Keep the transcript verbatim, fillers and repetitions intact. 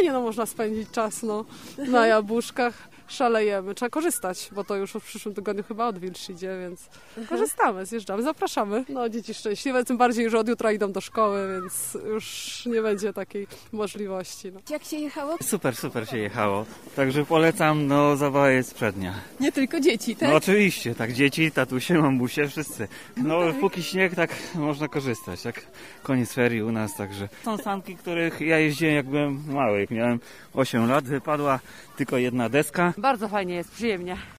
fajnie no, można spędzić czas no, na jabłuszkach. Szalejemy. Trzeba korzystać, bo to już w przyszłym tygodniu chyba odwilż idzie, więc korzystamy, zjeżdżamy, zapraszamy. No, dzieci szczęśliwe, tym bardziej, że od jutra idą do szkoły, więc już nie będzie takiej możliwości. No. Jak się jechało? Super, super się jechało. Także polecam, no zabawa jest przednia. Nie tylko dzieci, tak? No oczywiście, tak dzieci, tatusie, mamusie, wszyscy. No tak. Póki śnieg, tak można korzystać, tak koniec ferii u nas, także. Są sanki, których ja jeździłem jak byłem mały, jak miałem osiem lat, wypadła tylko jedna deska. Bardzo fajnie jest, przyjemnie.